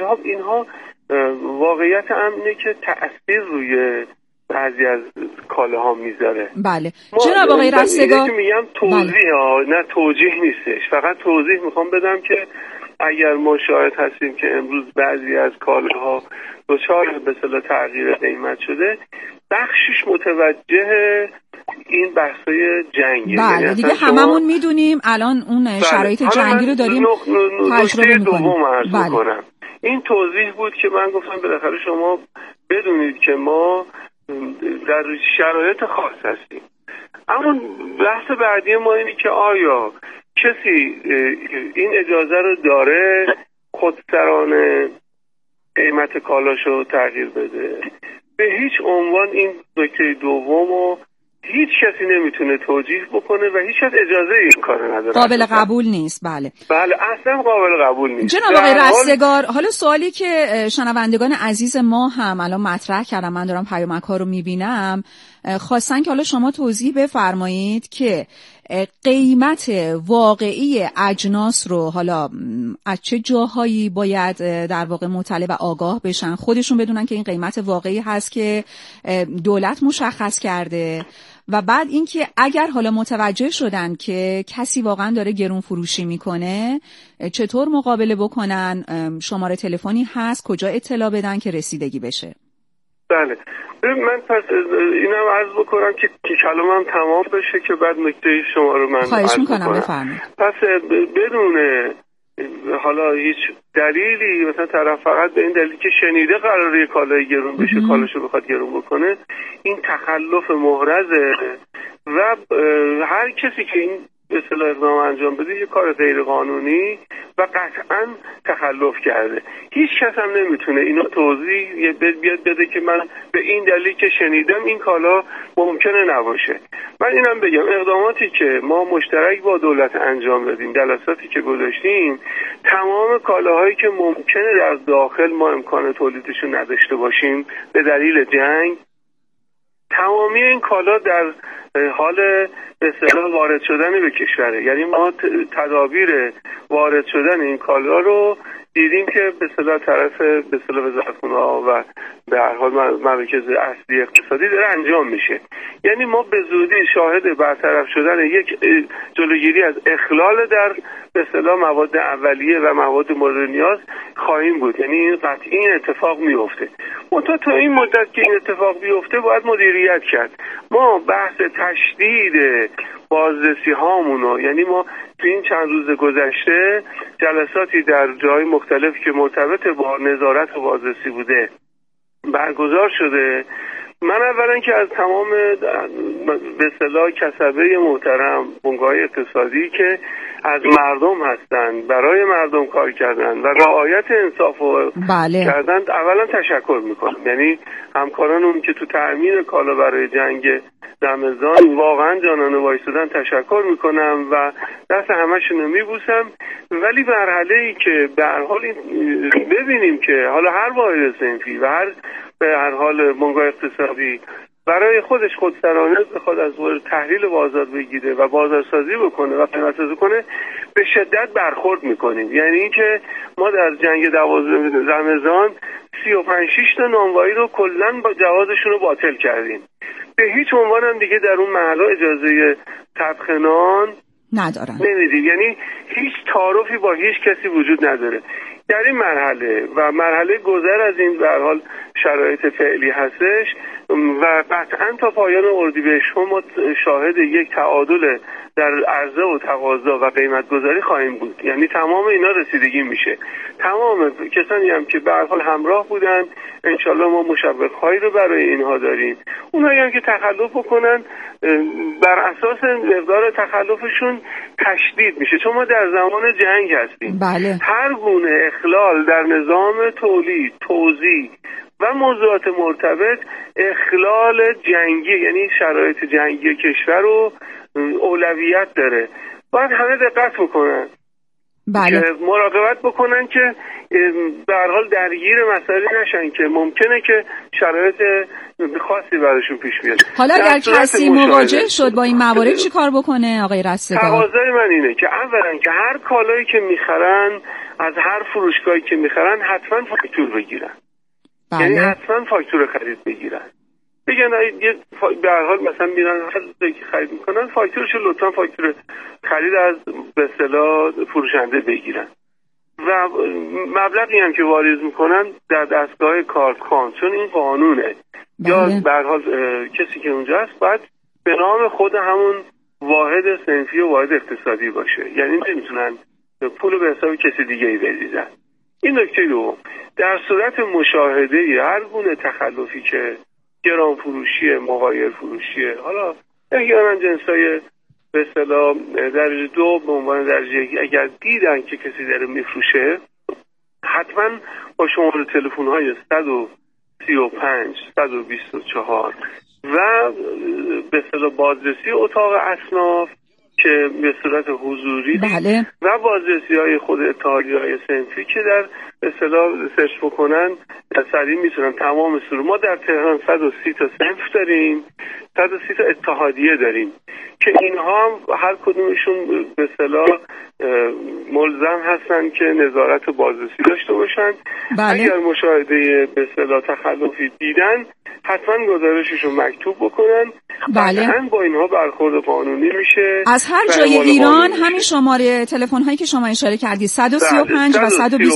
ها اینها واقعیت امنه که تأثیر روی بعضی از کالاها میذاره. بله جناب آقای رستگار میگم توضیح نه توجیه نیستش، فقط توضیح میخوام بدم که اگر ما شاهد هستیم که امروز بعضی از کالاها دچار به اصطلاح تغییر قیمت شده، بخشش متوجه این بحثای جنگی. بله دیگه هممون میدونیم الان اون شرایط جنگی رو داریم تجربه میکنیم. بله. این توضیح بود که من گفتم بالاخره شما بدونید که ما در شرایط خاص هستیم. اما بحث بعدی ما اینه که آیا کسی این اجازه رو داره خودسرانه قیمت کالاشو تغییر بده؟ به هیچ عنوان این نکته دومو هیچ کسی نمیتونه توجیه بکنه و هیچ کس اجازه این کارو نداره. قابل قبول نیست. بله اصلا قابل قبول نیست. جناب آقای رستگار، حالا سوالی که شنوندگان عزیز ما هم الان مطرح کردن، من دارم پیامک‌ها رو میبینم، خواستن که حالا شما توضیح بفرمایید که قیمت واقعی اجناس رو حالا از چه جاهایی باید در واقع مطلع و آگاه بشن، خودشون بدونن که این قیمت واقعی هست که دولت مشخص کرده، و بعد اینکه اگر حالا متوجه شدن که کسی واقعا داره گرون فروشی میکنه چطور مقابله بکنن، شماره تلفنی هست، کجا اطلاع بدن که رسیدگی بشه؟ بله من پس اینم عرض بکنم که کلامم تمام بشه که بعد نکته شما رو من خواهش میکنم بفرمایید. پس بدون حالا هیچ دلیلی مثلا طرف فقط به این دلیل که شنیده قراره کالای گرون بشه کالاشو بخواد گرون بکنه، این تخلف محرزه و هر کسی که این به اصطلاح اقدام انجام بده یه کار غیر قانونی و قطعا تخلف کرده. هیچ کس هم نمیتونه اینو توضیح بیاد بده که من به این دلیل که شنیدم این کالا ممکنه نباشه. من اینم بگم اقداماتی که ما مشترک با دولت انجام دادیم، جلساتی که گذاشتیم، تمام کالاهایی که ممکنه در داخل ما امکان تولیدشون نداشته باشیم به دلیل جنگ، تمامی این کالا در حال به اصطلاح وارد شدن به کشوره. یعنی ما تدابیر وارد شدن این کالا رو دیدیم که به اصطلاح طرف به اصطلاح وزارتخونه‌ها و به هر حال مراکز اصلی اقتصادی داره انجام میشه. یعنی ما به زودی شاهد برطرف شدن یک جلوگیری از اخلال در به اصطلاح مواد اولیه و مواد مورد نیاز خواهیم بود. یعنی این قطعی این اتفاق میفته. منتها تا این مدت که این اتفاق بیفته باید مدیریت کرد. ما بحث تشدید بازرسی هامونو، یعنی ما تو این چند روز گذشته جلساتی در جای مختلف که مرتبط با نظارت و بازرسی بوده برگزار شده. من اولا که از تمام به اصطلاح کسبه محترم بنگاه‌های اقتصادی که از مردم هستند، برای مردم کار کردن و رعایت انصاف و کردن اولا تشکر میکنم. یعنی همکارانم که تو تأمین کالا برای جنگ رمضان واقعا جانانه وایسادن تشکر میکنم و دست همشون رو میبوسم. ولی مرحله‌ای که به هر حال ببینیم که حالا هر واحد صنفی و هر به هر حال بنگاه اقتصادی برای خودش خودسرانه بخواد از تحلیل بازار بگیره و بازارسازی بکنه و قیمت‌سازی کنه، به شدت برخورد میکنیم. یعنی اینکه ما در جنگ 12 رمضان 35-6 تا نانوایی رو کلاً با جوازشون رو باطل کردیم. به هیچ عنوان هم دیگه در اون محل اجازه طبخ نان ندارن، نمیدیم. یعنی هیچ تعارفی با هیچ کسی وجود نداره. در این مرحله و مرحله گذر از این به هر حال شرایط فعلی هستش و قطعا تا پایان اردیبهشت ما شاهد یک تعادل در عرضه و تقاضا و قیمت گذاری خواهیم بود. یعنی تمام اینا رسیدگی میشه. تمام کسانی هم که به هر حال همراه بودن انشالله ما مشوق‌هایی رو برای اینها داریم. اونایی هم که تخلف بکنن بر اساس مقدار تخلفشون تشدید میشه، چون ما در زمان جنگ هستیم. بله. هر گونه اخلال در نظام تولید، توزیع و موضوعات مرتبط اخلال جنگی، یعنی شرایط جنگی کشور رو اولویت داره. باید همه دقت بکنن. بله. مراقبت بکنن که به هر حال درگیر مسائلی نشن که ممکنه که شرایط خاصی براشون پیش بیاد. حالا اگر کسی مواجه شد با این موارد چی کار بکنه آقای رستگار؟ تقاضای من اینه که اولا که هر کالایی که میخرن از هر فروشگاهی که میخرن حتما فاکتور بگیرن. یعنی حتما فاکتور خرید بگیرن، بگن به هر حال مثلا میرن هر جایی که خرید میکنن فاکتورشو لطفا فاکتور خرید از به اصطلاح فروشنده بگیرن و مبلغی هم که واریز میکنن در دستگاه کارتخوان، چون این قانونه. یا به هر حال کسی که اونجا هست باید به نام خود همون واحد صنفی و واحد اقتصادی باشه، یعنی نمیتونن پول به حساب کسی دیگه ای بریزن. این نکته دوم. در صورت مشاهده هر گونه تخلفی که گران فروشیه، مغایر فروشیه، حالا احیانا جنسای به اصطلاح درجه 2 به عنوان درجه 1 اگر دیدن که کسی داره میفروشه، حتما با شماره تلفن‌های 135 124 و به اصطلاح بازرسی اتاق اصناف که به صورت حضوری و بازرسی‌های خود اتحادیه‌های صنفی که در به اصطلاح سرچ بکنن سریع میتونن تمام سرو. ما در تهران 130 تا صنف داریم، 130 تا اتحادیه داریم که اینها هم هر کدومشون به اصطلاح ملزم هستن که نظارت بازرسی داشته باشن. اگر مشاهده به اصطلاح تخلفی دیدن حتما گزارششون مکتوب بکنن. قطعاً با اینها برخورد قانونی میشه. از هر جای ایران همین شماره تلفن هایی که شما اشاره کردید 135 و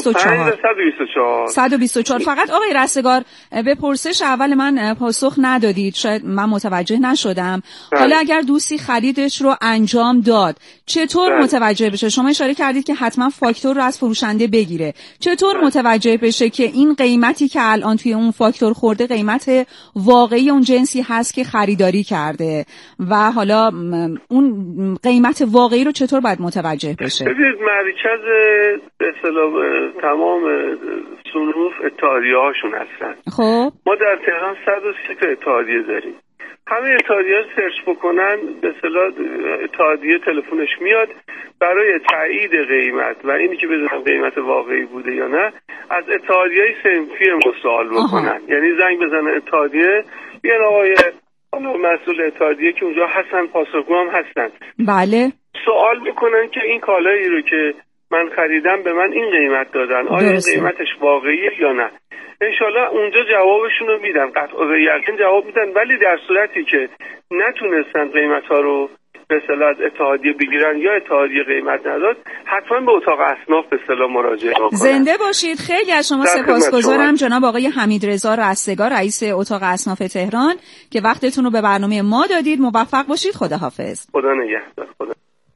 124. فقط آقای رستگار به پرسش اول من پاسخ ندادید، شاید من متوجه نشدم. حالا اگر دوستی خریدش رو انجام داد چطور متوجه بشه؟ شما اشاره کردید که حتما فاکتور رو از فروشنده بگیره. چطور متوجه بشه که این قیمتی که الان توی اون فاکتور خورده قیمت واقعی اون جنسی هست که خریداری کرده و حالا اون قیمت واقعی رو چطور باید متوجه بشه؟ ببینید مرکز به اصطلاح تمام صنوف اتحادیه هاشون هستن. خب ما در تهران 130 تا اتحادیه داریم. همه اتحادیه سرچ بکنن به اصطلاح اتحادیه تلفنش میاد برای تایید قیمت و اینی که بدونن قیمت واقعی بوده یا نه از اتحادیه صنفی سوال بکنن. یعنی زنگ بزنن اتحادیه، بیان آقای مسئول اتحادیه که اونجا هستن، پاسخگو هم هستن، بله، سوال میکنن که این کالایی رو که من خریدم به من این قیمت دادن، آیا این قیمتش واقعیه یا نه. انشالله اونجا جوابشون رو میدن، قطع به یقین جواب میدن. ولی در صورتی که نتونستن قیمت ها رو به اصطلاح از اتحادیه بگیرن یا اتحادیه قیمت نداد، حتما به اتاق اصناف به اصطلاح مراجعه کنن. زنده باشید. خیلی از شما سپاسگزارم جناب آقای حمیدرضا رستگار، رئیس اتاق اصناف تهران که وقتتون رو به برنامه ما دادید. موفق باشید. خداحافظ. خدا نگهدار. خدا.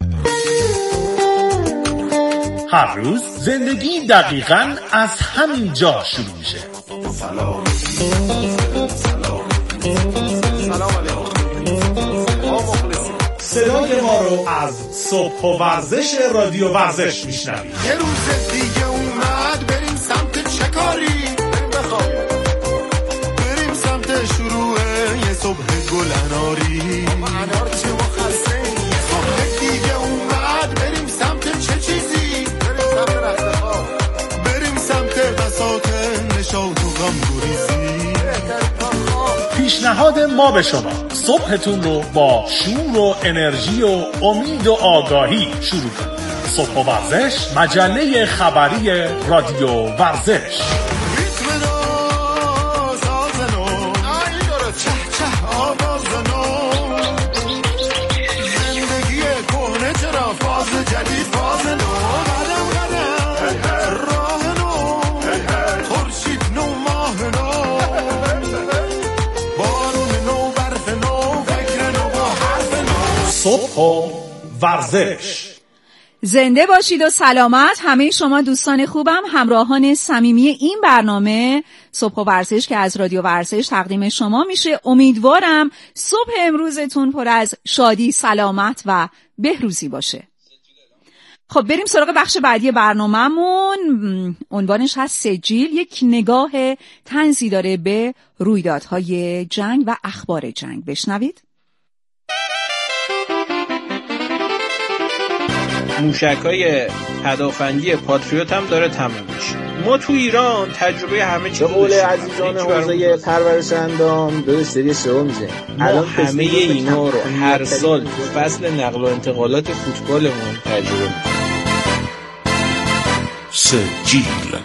هر روز زندگی دقیقاً از همین جا شروع میشه. سلام علیکم. صدای ما رو از صبح و ورزش رادیو ورزش میشنوید. یه روز دیگه اومد بریم سمت چکاری، بریم سمت شروع یه صبح گل اناری. انار چه مخصه یه صبح دیگه اومد بریم سمت چه چیزی، بریم سمت رختخواب، بریم سمت بساط نشاط و غم گریزی. پیشنهاد ما به شما صبحتون رو با شور و انرژی و امید و آگاهی شروع کنید. صبح و ورزش، مجله خبری رادیو ورزش. صبح و ورزش. زنده باشید و سلامت همه شما دوستان خوبم، همراهان صمیمی این برنامه صبح و ورزش که از رادیو ورزش تقدیم شما میشه. امیدوارم صبح امروزتون پر از شادی، سلامت و بهروزی باشه. خب بریم سراغ بخش بعدی برنامه‌مون. عنوانش هست سجیل، یک نگاه طنزی داره به رویدادهای جنگ و اخبار جنگ. بشنوید. موشک‌های هدفمندی پاتریوت هم داره تمام میشه. ما تو ایران تجربه همه چی به قول عزیزان حوزه پرورش اندام دو سری سئو میشه. الان همه اینا رو هر سال تو فصل نقل و انتقالات فوتبالمون تجربه می‌کنیم. سجیل.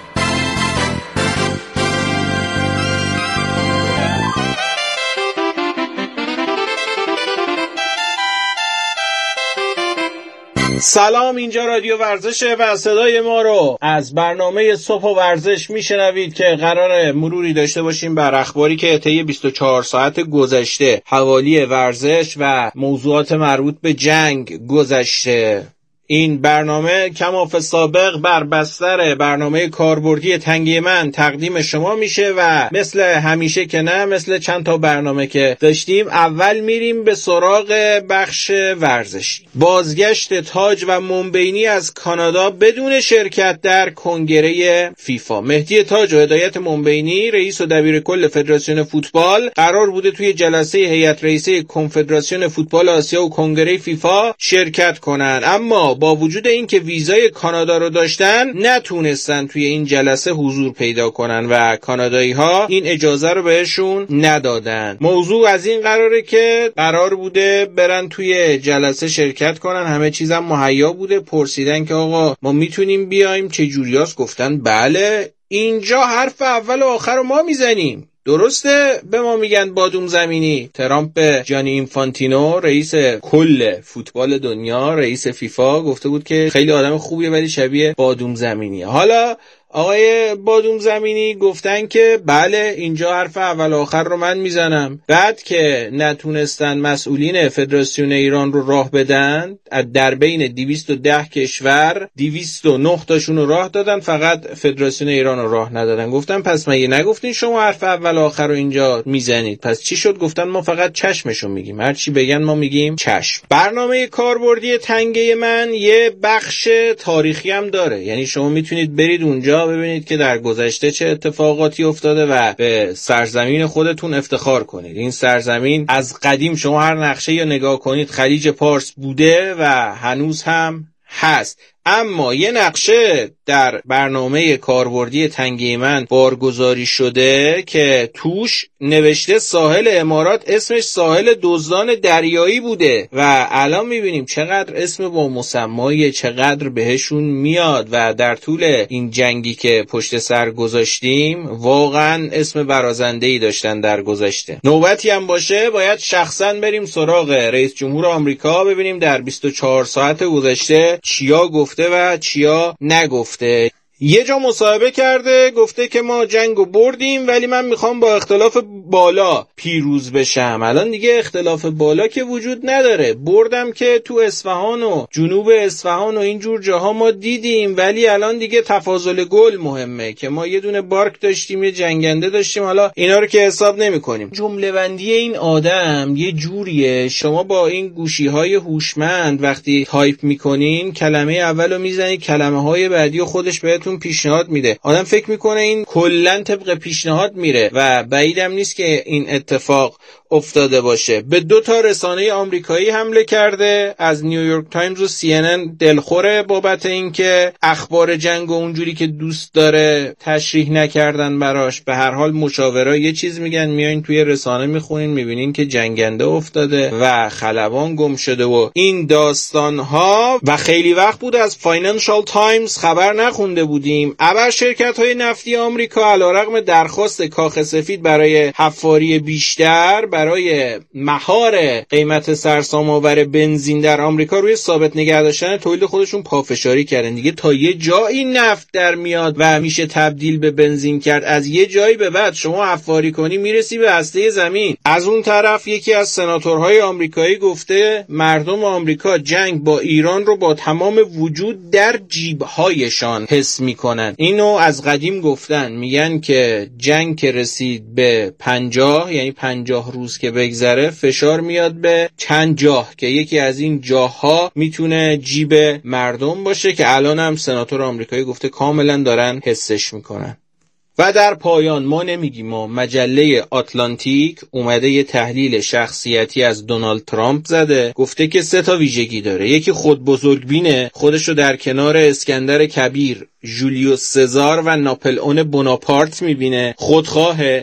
سلام، اینجا رادیو ورزشه و صدای ما رو از برنامه صبح و ورزش میشنوید که قراره مروری داشته باشیم بر اخباری که طی 24 ساعت گذشته حوالی ورزش و موضوعات مربوط به جنگ گذشته. این برنامه کماف سابق بر بستر برنامه کاربردی تنگی من تقدیم شما میشه و مثل همیشه که نه، مثل چند تا برنامه که داشتیم، اول میریم به سراغ بخش ورزشی. بازگشت تاج و مومبینی از کانادا بدون شرکت در کنگره فیفا. مهدی تاج و هدایت مومبینی، رئیس و دبیر کل فدراسیون فوتبال، قرار بوده توی جلسه هیئت رئیسه کنفدراسیون فوتبال آسیا و کنگره فیفا شرکت کنن، اما با وجود اینکه ویزای کانادا رو داشتن نتونستن توی این جلسه حضور پیدا کنن و کانادایی ها این اجازه رو بهشون ندادن. موضوع از این قراره که قرار بوده برن توی جلسه شرکت کنن، همه چیزم مهیا بوده. پرسیدن که آقا ما میتونیم بیایم چه جوریاست؟ گفتن بله، اینجا حرف اول و آخر رو ما میزنیم. درسته به ما میگن بادوم زمینی. ترامپ به جانی اینفانتینو، رئیس کل فوتبال دنیا، رئیس فیفا، گفته بود که خیلی آدم خوبیه ولی شبیه بادوم زمینیه. حالا آقای بادوم زمینی گفتن که بله، اینجا حرف اول آخر رو من میزنم. بعد که نتونستن مسئولین فدراسیون ایران رو راه بدن، در بین 210 کشور 209 تاشون رو راه دادن، فقط فدراسیون ایران رو راه ندادن. گفتن پس مگه نگفتین شما حرف اول آخر رو اینجا میزنید؟ پس چی شد؟ گفتن ما فقط چشمشو میگیم، هر چی بگن ما میگیم چشم. برنامه کاربردی تنگه من یه بخش تاریخی هم داره، یعنی شما میتونید برید اونجا ببینید که در گذشته چه اتفاقاتی افتاده و به سرزمین خودتون افتخار کنید. این سرزمین از قدیم شما هر نقشه یا نگاه کنید خلیج پارس بوده و هنوز هم هست. اما یه نقشه در برنامه کاربردی تنگه من بارگذاری شده که توش نوشته ساحل امارات، اسمش ساحل دزدان دریایی بوده و الان میبینیم چقدر اسم با مسمایی، چقدر بهشون میاد و در طول این جنگی که پشت سر گذاشتیم واقعا اسم برازنده‌ای داشتن در گذشته. نوبتی هم باشه باید شخصا بریم سراغ رئیس جمهور آمریکا، ببینیم در 24 ساعت گذشته چیا گفته و چیا نگفته. یه جا مصاحبه کرده، گفته که ما جنگو بردیم ولی من میخوام با اختلاف بالا پیروز بشم. الان دیگه اختلاف بالا که وجود نداره. بردم که تو اصفهان و جنوب اصفهان و اینجور جاها ما دیدیم، ولی الان دیگه تفاضل گل مهمه که ما یه دونه بارک داشتیم، یه جنگنده داشتیم، حالا اینا رو که حساب نمی‌کنیم. جمله بندی این آدم یه جوریه، شما با این گوشی‌های هوشمند وقتی تایپ می‌کنین کلمه اولو میزنید، کلمه‌های بعدی خودش بهتون پیشنهاد میده. آدم فکر میکنه این کلن طبق پیشنهاد میره و بعیدم نیست که این اتفاق افتاده باشه. به 2 تا رسانه آمریکایی حمله کرده، از نیویورک تایمز و CNN دلخوره بابت اینکه اخبار جنگ و اونجوری که دوست داره تشریح نکردن براش. به هر حال مشاورا یه چیز میگن، میایین توی رسانه میخونین میبینین که جنگنده افتاده و خلبان گم شده و این داستانها. و خیلی وقت بود از فاینانشال تایمز خبر نخونده بودیم. ابر شرکت‌های نفتی آمریکا علیرغم درخواست کاخ سفید برای حفاری بیشتر برای مهار قیمت سرسام‌آور بنزین در آمریکا روی ثابت نگه داشتن تولید خودشون پافشاری کردن. دیگه تا یه جایی نفت در میاد و میشه تبدیل به بنزین کرد، از یه جایی به بعد شما حفاری کنی میرسی به هسته زمین. از اون طرف یکی از سناتورهای آمریکایی گفته مردم آمریکا جنگ با ایران رو با تمام وجود در جیب‌هایشان حس میکنن. اینو از قدیم گفتن، میگن که جنگ که رسید به 50، یعنی 50 روز که بگذره فشار میاد به چند جاه که یکی از این جاها میتونه جیب مردم باشه که الان هم سناتور آمریکایی گفته کاملا دارن حسش میکنن. و در پایان ما نمیگیم، ما مجله آتلانتیک اومده یه تحلیل شخصیتی از دونالد ترامپ زده، گفته که 3 تا ویژگی داره. یکی خود بزرگبینه، خودشو در کنار اسکندر کبیر، جولیوس سزار و ناپلئون بوناپارت میبینه. خودخواهه،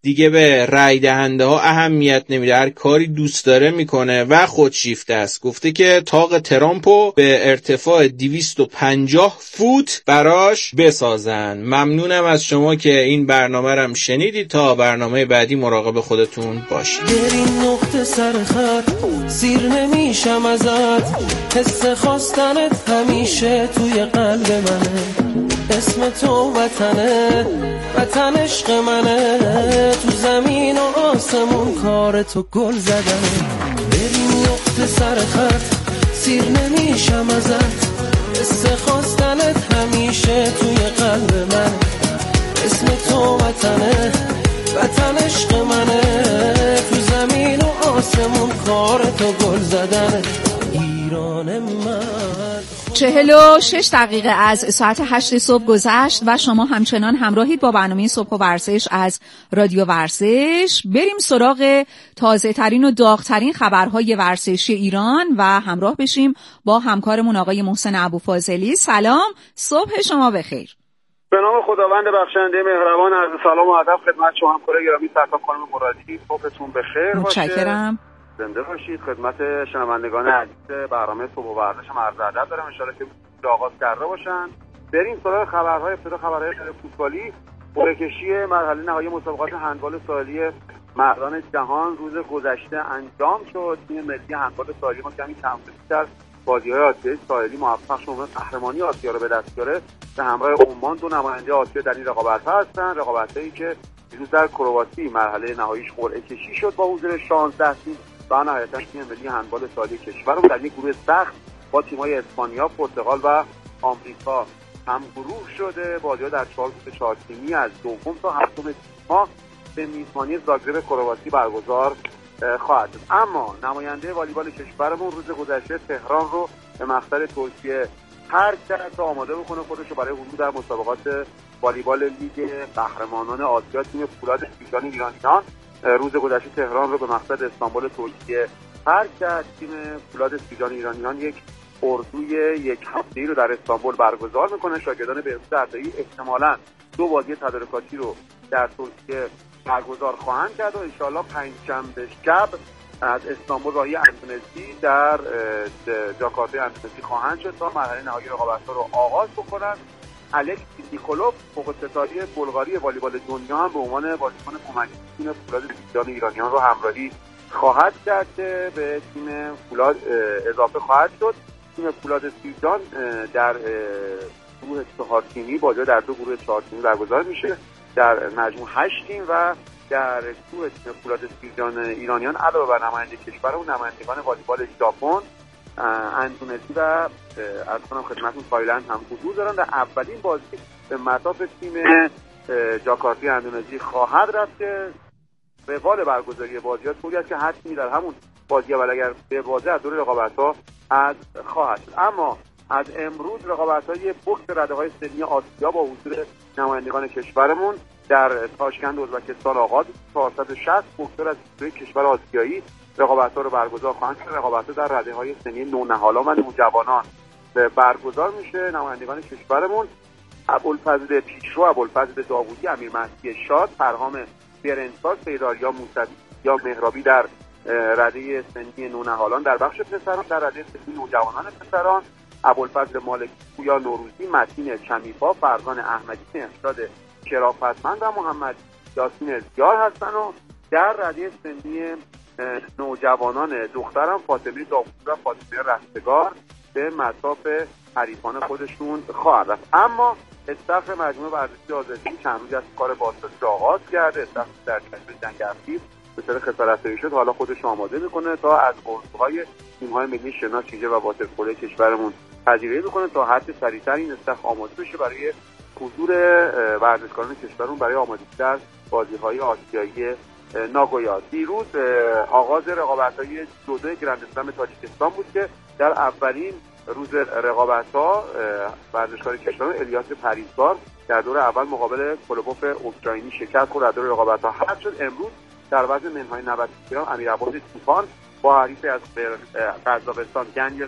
دیگه به رای دهنده ها اهمیت نمیده، هر کاری دوست داره میکنه و خودشیفته است. گفته که طاق ترامپو به ارتفاع 250 فوت براش بسازن. ممنونم از شما که این برنامه رو شنیدید. تا برنامه بعدی مراقب خودتون باشید. این نقطه سرخط سیر نمیشم ازت، حس خواستنت همیشه توی قلب منه، اسم تو وطنه، وطن عشق منه، تو زمین و آسمون کار تو گل زدنه. بریم نقطه سرخط سیر نمیشم ازت، حس خواستنت همیشه توی قلب منه، اسم تو وطنه، وطن عشق منه، تو زمین و آسمون کار تو گل زدنه. ایران من 46 دقیقه از ساعت 8 صبح گذشت و شما همچنان همراهید با برنامه صبح و ورزش از رادیو ورزش. بریم سراغ تازه ترین و داغ ترین خبرهای ورزشی ایران و همراه بشیم با همکارمون آقای محسن ابوفاضلی. سلام، صبح شما بخیر. به نام خداوند بخشنده مهربان، عرض سلام و ادب خدمت شما همکار گرامی سرکار خانم مرادی. صبحتون بخیر باشه. متشکرم. زنده باشید. خدمت شنوندگان عزیز برنامه صبح و ورزش هم عرض ادب دارم، ان شاءالله که آغاز کرده باشن. بریم سراغ خبرهای فوتبالی. قرعه کشی مرحله نهایی مسابقات هندبال ساحلی مردان جهان روز گذشته انجام شد. تیم ملی هندبال ساحلی ما کمی کمتر در بازی‌های آسیایی ساحلی موفق شد قهرمانی آسیا رو به دست بیاره. به همراه عمان دو نماینده آسیا در این رقابت‌ها هستند. رقابت‌هایی که دیروز در کرواسی مرحله نهاییش قرعه کشی شد با حضور 16 تیم و نهایتاً تیم ملی هندبال ساحلی کشورمون در یک گروه سخت با تیم‌های اسپانیا، پرتغال و آمریکا هم گروه شده. بازی‌ها در 4 تیمی از دوم تا هفتم تیم‌ها به میزبانی زاگرب کرواسی برگزار خواهد شد. اما نماینده والیبال کشورمون روز گذشته تهران رو به مقصد ترکیه ترک کرد تا آماده بکنه خودش رو برای حضور در مسابقات والیبال لیگ قهرمانان آسیا. تیم فولاد سیجان ایرانیان روز گذشته تهران رو به مقصد استانبول ترکیه ترک کرد. تیم فولاد سیجان ایرانیان یک اردوی یک هفته‌ای رو در استانبول برگزار میکنه. شاگردان بهروز عطایی احتمالاً 2 بازی تدارکاتی رو در ترکیه برگزار خواهند کرد و انشاءالله پنجشنبه شب از استانبول راهی اندونزی در جاکارتا اندونزی خواهند شد تا مرحله نهایی رقابت‌ها رو آغاز بکنند. الکس نیکولوف فوق‌الستاره بلغاری والیبال دنیا هم به عنوان بازیکن کمکی تیم فولاد سیجان ایرانیان رو همراهی خواهد کرد که به تیم فولاد اضافه خواهد شد. تیم فولاد سیجان در گروه 4 تیمی بازی در 2 گروه 4 تیمی برگزار میشه در مجموع 8 تیم و در گروه تیم فولاد سیجان ایرانیان علاوه بر نماینده کشور و نمایندگان والیبال ژاپن، اندونزی و از کنم خدمتتون تایلند هم حضور دارن. در اولین بازی به مطاف تیم جاکارتا اندونزی خواهد رفت که روال برگزاری بازی‌ها طوری است که هر تیمی در همون بازی اول اگر به بازی از دور رقابت‌ها از خواهد شد. اما از امروز رقابت‌های بوکس رده‌های سنی آسیا با حضور نمایندگان کشورمون در تاشکند ازبکستان آغاز 460 بوکسور از 22 کشور آسیایی رقابت‌ها رو برگزار خواهند کرد. رقابت‌ها در رده‌های سنی نونهالان و نوجوانان برگزار میشه. نمایندگان کشورمون ابوالفضل پیشرو، ابوالفضل داوودی، امیر مهدی شاد، فرهام برنساز، سیدآریا موسوی یا مهرابی در رده سنی نونهالان در بخش پسران، در رده سنی نوجوانان پسران ابوالفضل مالکی، پویا نوروزی، متین چمیپا، فرزان احمدی، مهرداد شرافتمند و محمد یاسین زیار هستن و در رده سنی نوجوانان دختران فاطمه داوودی و فاطمه رستگار به مصاف حریفان خودشون خواهد رفت. اما استاف مجموعه ورزشی آزادی چند روز از کار بازسازی را آغاز کرده. استاف در کشور جنگ افغان به طور خسارت‌زایی شد، حالا خودش آماده میکنه تا از عضوهای تیم‌های ملی شنا، چیجه و واترپولو کشورمون پذیرایی بکنه تا حد سریعتر این استاف آماده بشه برای حضور ورزشکاران کشورمون برای آمادگی در بازی‌های آسیایی ناگویا. دیروز آغاز رقابت‌های جودو گرند اسلم تاجیکستان بود که در اولین روز رقابت‌ها ورزشکار کشورمون الیاس پریزگار در دور اول مقابل کولوبوف اوکراینی شکست خورد، در دور رقابت‌ها حذف شد. امروز در وزن منهای 90 کیلوگرم امیرعباس طوفان با حریف از قزاقستان گنجس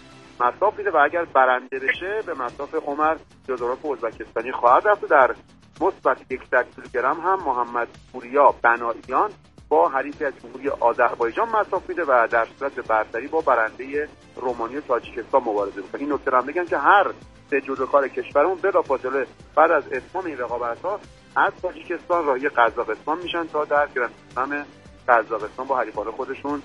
مصاف میده و اگر برنده بشه به مصاف عمر جودوروف ازبکستانی خواهد رفت. در مثبت 100 کیلوگرم هم محمد پوریا بناییان با حریفی از جمهوری آذربایجان مصاف میده و در صورت برتری با برنده رومانی و تاجیکستان مبارزه میکنه. این نکته هم بگم که هر سه جودوکار کشورمون بلافاصله بعد از اتمام این رقابت‌ها از تاجیکستان راهی قزاقستان میشن تا در گرند‌سلم قزاقستان با حریفان خودشون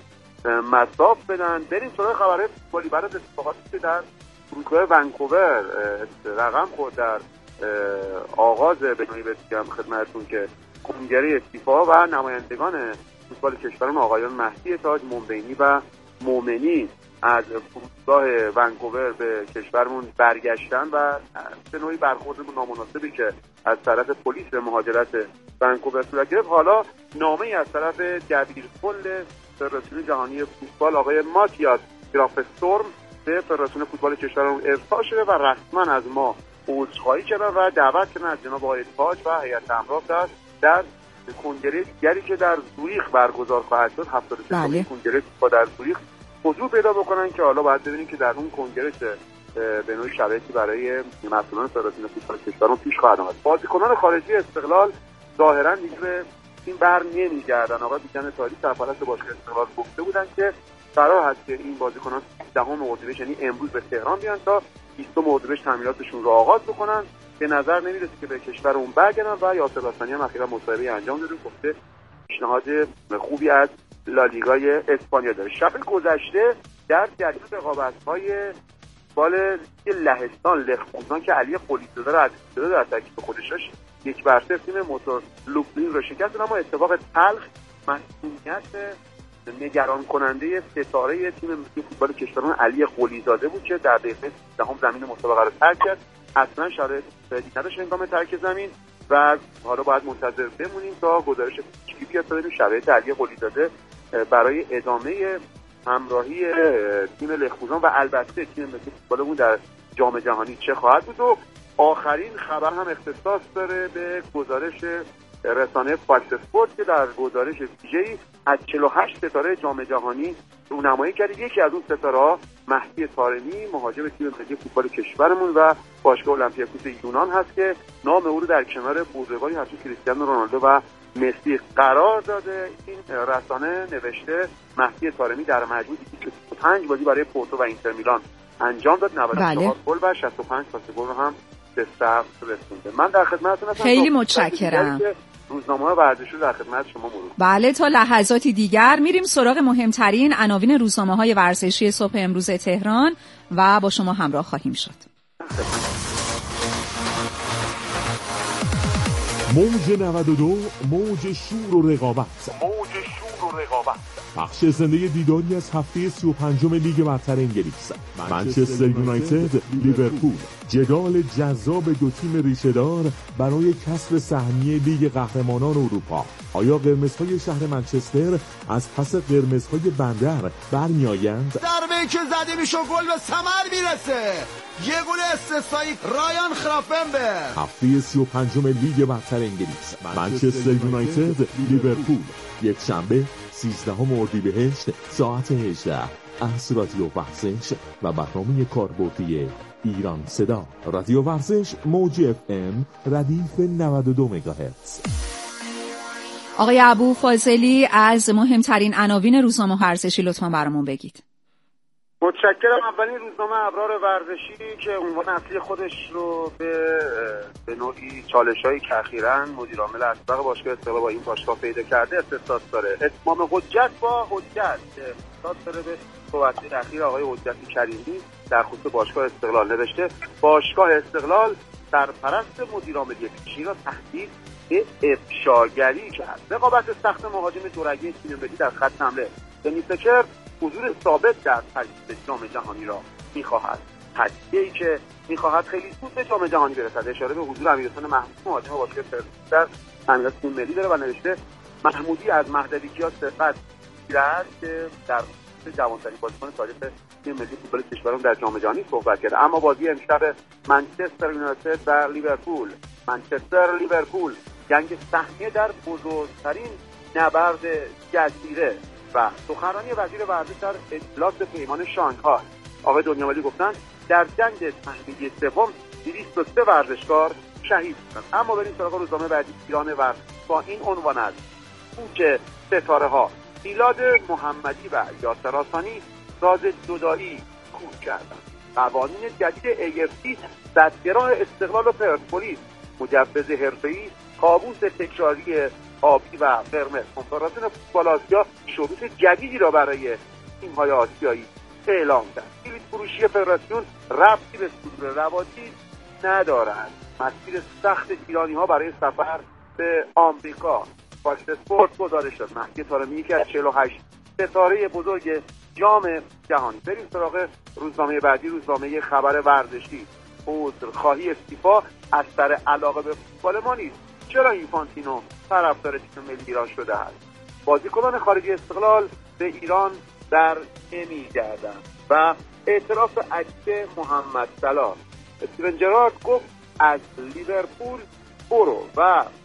مصاف بدن. بریم سراغ خبرهای فوتبالی. بعد از اتفاقاتی که در فرودگاه ونکوور رقم خورد در آغاز بنویی بسیارم خدمتتون که کنگره فیفا و نمایندگان فوتبال کشورمون آقایان مهدی تاج، منبینی و مومنی از فرودگاه ونکوور به کشورمون برگشتن و به نوعی برخورد نامناسبی که از طرف پلیس مهاجرت ونکوور صورت گرفت، حالا نامه‌ای از طرف دبیرکل فدراسیون جهانی فوتبال آقای ماتیاس گرافستورم به فدراسیون فوتبال کشورمون ارسال شده و رسما از ما عذرخواهی کردن و دعوت کردن از جناب آقای تاج و هیئت همراه در کنگره دیگری که در زوریخ برگزار خواهد شد، 76 کنگره فوتبال در زوریخ حضور پیدا بکنن که حالا باید ببینیم که در اون کنگره به نوعی شرایطی برای مسئولان فدراسیون فوتبال کشورمون پیش خواهد آمد. بازیکنان خارجی استقلال ظاهرا دیگه به این بر نمیگردن. آقای بیژن تاریخ سرپرست باشگاه استقلال گفته بودن که قرار هست که این بازیکنان 10 اردیبهشت یعنی امروز به تهران بیان تا 20 اردیبهشت تمریناتشون رو آغاز بکنن. به نظر نمیرسه که به کشورمون برگردن و یاسر حسنی هم اخیراً مصاحبه انجام داده، گفته پیشنهاد خوبی از لالیگای اسپانیا داره. شب گذشته در جریان رقابت‌های فوتبال لهستان لخپوزان که علی قلیزاده رو از در ترکیب خودش داشت، 1-0 تیم موتور لوبلین رو شکست، اما اتفاق تلخ مسئولیت نگران کننده ستاره تیم ملی فوتبال کشورمون علی قلیزاده بود که در دقیقه 10 زمین مسابقه رو ترک کرد. اصلا شرایط بدی نداشت هنگام ترک زمین و حالا باید منتظر بمونیم تا گزارش چی بیاد تا ببینیم شرایط علی قلیزاده برای ادامه همراهی تیم لخپوزان و البته تیم ملی فوتبالمون در جام جهانی چه خواهد بود. و آخرین خبر هم اختصاص داره به گزارش رسانه فاکس اسپورت که در گزارش ویژه‌ای از 48 ستاره جام جهانی رونمایی کرده. یکی از اون ستاره‌ها مهدی طارمی مهاجم تیم ملی فوتبال کشورمون و باشگاه اولمپیاکوس یونان هست که نام او رو در کنار بزرگانی همچون کریستیانو رونالدو و مسی قرار داده. این رسانه نوشته مهدی طارمی در مجموع 25 بازی برای پورتو و اینتر میلان انجام داد، 94 گل و 65 پاس گل رو هم به ثبت رسونده. من در خدمتتون هستم. خیلی متشکرم. روزنامه‌های ورزشی رو در خدمت شما مرور. بله، تا لحظاتی دیگر میریم سراغ مهمترین عناوین روزنامه‌های ورزشی صبح امروز تهران و با شما همراه خواهیم شد. موج 92 موج شور و رقابت. بخش زنده دیداری از هفته 35 لیگ برتر انگلیس. منچستر یونایتد لیورپول، جدال جذاب دو تیم ریشه‌دار برای کسب سهمیه لیگ قهرمانان اروپا. آیا قرمزهای شهر منچستر از پس قرمزهای بندر برمیآیند؟ ضربه‌ای که زده میشه گل به ثمر میرسه. یه گل استثنایی رایان خرافنبرگ. هفته 35 لیگ برتر انگلیس. منچستر یونایتد لیورپول، یک شنبه 13 اردیبهشت ساعت 18 از رادیو ورزش و برنامه کاربردی ایران صدا. رادیو ورزش موج FM ردیف 92 مگاهرتز. آقای ابوفاضلی از مهمترین عناوین روزنامه ورزشی لطفاً برامون بگید. متشکرم. اولین روزنامه ابرار ورزشی که عنوان اصلی خودش رو به نوعی چالش‌هایی که اخیراً مدیر عامل اسبق باشگاه استقلال با این باشگاه پیدا کرده اختصاص داره. اتمام حجت با حجت اختصاص داره به صحبت اخیر آقای حجت کریمی در خصوص باشگاه استقلال. نوشته باشگاه استقلال سرپرست مدیر عامل پیشین را تهدید به افشاگری کرد. رقابت سخت مهاجم دورگه تیم ملی در خط حمله دنیسکر حضور ثابت در تجهیز جام جهانی را می‌خواهد. هدیه‌ای که می‌خواهد خیلی زود به جام جهانی برسد. اشاره به حضور امیرحسین محمودی مهاجم باشگاه پرسپولیس در تمرینات تیم ملی داره و نوشته محمودی از مهدوی کیا سبقت گیرد که در جوان‌ترین بازیکن تاریخ تیم ملی فوتبال کشورمون در جام جهانی صحبت کرده. اما بازی امشب منچستر یونایتد در لیورپول، منچستر لیورپول جنگ سهمیه در بزرگترین نبرد جزیره و سخنرانی وزیر ورزش در اجلاس پیمان شانگهای. آقای دنیاولی گفتن در جنگ سهمیه سوم 203 ورزشکار شهید شدند. اما بریم سراغ روزنامه بعدی، ایران ورز، با این عنوان است: کوچ ستاره ها، میلاد محمدی و یاسر آسانی راز جدایی کوچ کردند. قوانین جدید AFC، دستگراه استقلال و پرسپولیس، مجوز حرفه‌ای، کابوس تکراری آبی و قرمز. کنفدراسیون فوتبال آسیا شروط جدیدی را برای تیم‌های آسیایی اعلام کرد. کلید فروشی فدراسیون ربطی به صدور روابط ندارد. مسیر سخت ایرانی‌ها برای سفر به آمریکا. فاکس اسپورت گزارش داد مهدی طارمی یکی از 48 ستاره بزرگ جام جهانی. بریم سراغ روزنامه بعدی، روزنامه خبر ورزشی. عذرخواهی استیفا از سر علاقه به فوتبال ما نیست. چرا اینفانتینو طرفدار تیم ملی ایران شده است؟ بازیکنان خارجی استقلال به ایران در نمی‌گردند و اعتراف عجیب محمد صلاح. استیون جرارد گفت از لیورپول برو. و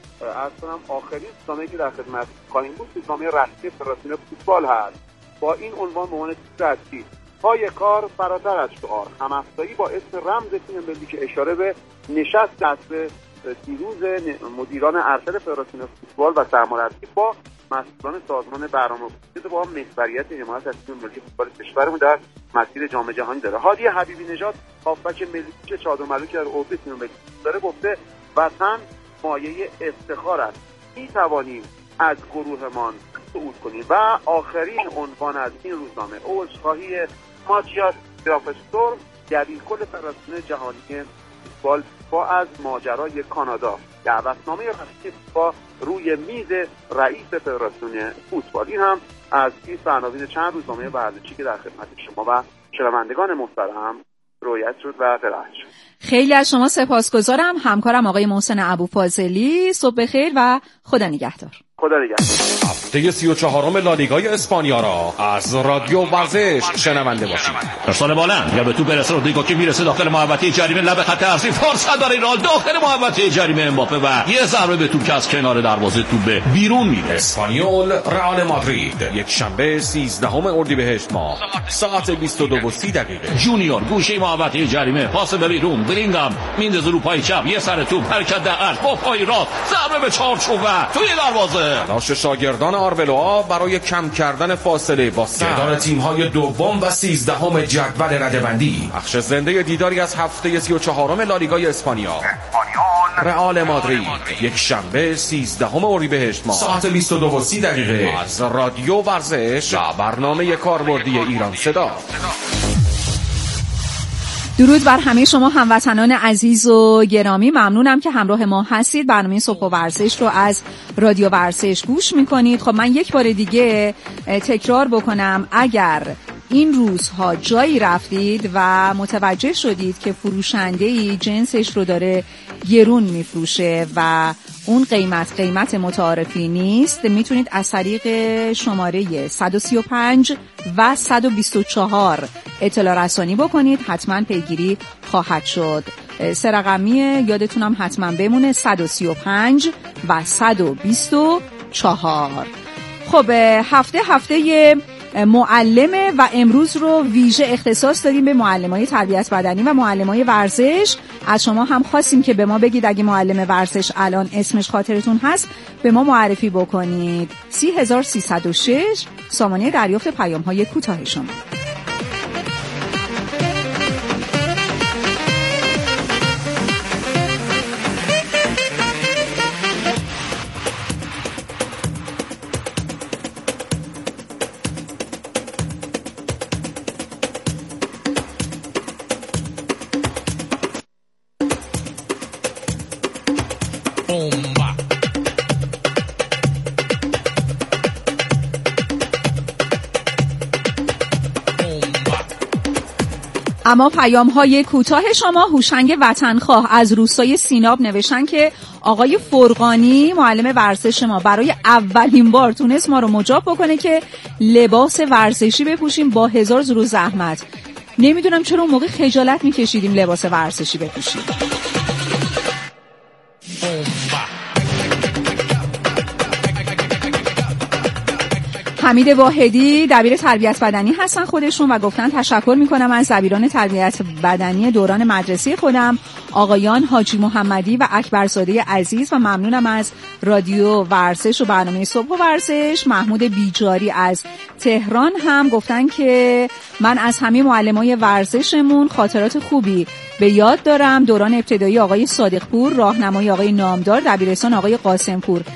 اصلا آخرین روزنامه‌ای که در خدمت خواهیم بود روزنامه رسمی فدراسیون فوتبال هست با این عنوان به عنوان تیتر: پای کار فراتر از شعار، هم‌افزایی با اسم رمز تیم ملی، که اشاره به نشست دست دیروز مدیران ارشد فدراسیون فوتبال و سرمربی با مسئولان سازمان برنامه‌ریزی با محوریت حمایت از تیم ملی فوتبال کشورمون در مسیر جام جهانی داره. هادی حبیبی نژاد، هافبک ملی که چادر ملو که در اردو تیم ملی داره، گفته وطن مایه افتخار است، می‌توانیم از گروهمان صعود کنیم. و آخرین عنوان از این روزنامه: عذرخواهی ماتیاس گرافستورم، دبیرکل فدراسیون جهانی فوتبال با از ماجرای کانادا. دعوتنامه رسمی با روی میز رئیس فدراسیون فوتبال. این هم از این عناوین چند روزنامه ورزشی که در خدمت شما و شنوندگان محترم روایت شد و قرائت شد. خیلی از شما سپاسگزارم. همکارم آقای محسن ابوفاضلی. صبح بخیر و خدا نگهدار. خدا نگهدار. هفته 34م لالیگای اسپانیا را از رادیو ورزش شنونده باشید. ارسال بالند یا به تو برسه، رودریگو که میرسه داخل محوطه جریمه، لب خط اصلی، فرصت برای رئال داخل محوطه جریمه، امباپه و یه ضربه به توپ که از کنار دروازه توپ به بیرون میره. اسپانیول رئال مادرید، یک شنبه 13 اردیبهشت ماه ساعت 22:30. جونیور گوشه محوطه جریمه، پاس به بیرون، بلینگام میندازه رو پای چپ، یه سر توپ، حرکت دقیق با پای راست، ضربه به چارچوب و توی دروازه. تلاش شاگردان آربلوآ برای کم کردن فاصله با سردار تیم‌های دوم و 13ام جدول رده‌بندی. بخش زنده دیداری از هفته 34م لالیگای اسپانیا. رئال مادرید، یک شنبه 13 اردیبهشت ماه ساعت 22:30 از رادیو ورزش و برنامه کاربردی ایران صدا. درود بر همه شما هموطنان عزیز و گرامی. ممنونم که همراه ما هستید. برنامه صبح و ورزش رو از رادیو ورزش گوش میکنید. خب من یک بار دیگه تکرار بکنم، اگر این روزها جایی رفتید و متوجه شدید که فروشنده‌ای جنسش رو داره گرون میفروشه و اون قیمت متعارفی نیست، میتونید از طریق شماره 135 و 124 اطلاع رسانی بکنید. حتما پیگیری خواهد شد. 3 رقمی یادتونم حتما بمونه: 135 و 124. خب هفته معلمه و امروز رو ویژه اختصاص داریم به معلمای تربیت بدنی و معلمای ورزش. از شما هم خواستیم که به ما بگید اگه معلم ورزش الان اسمش خاطرتون هست به ما معرفی بکنید. 30306 سامانه دریافت پیام‌های کوتاه شما. اما پیام‌های کوتاه شما. هوشنگ وطنخواه از روستای سیناب نوشتن که آقای فرقانی معلم ورزش ما برای اولین بار تونست ما رو مجاب بکنه که لباس ورزشی بپوشیم با 1000 زور زحمت. نمیدونم چرا اون موقع خجالت میکشیدیم لباس ورزشی بپوشیم. حمید واحدی دبیر تربیت بدنی هستن خودشون و گفتن تشکر میکنم از دبیران تربیت بدنی دوران مدرسه خودم، آقایان حاجی محمدی و اکبرزاده عزیز، و ممنونم از رادیو ورزش و برنامه صبح و ورزش. محمود بیجاری از تهران هم گفتن که من از همه معلمای ورزشمون خاطرات خوبی به یاد دارم. دوران ابتدایی آقای صادقپور، راهنمایی آقای نامدار، دبیرستان آقای قاسمپور.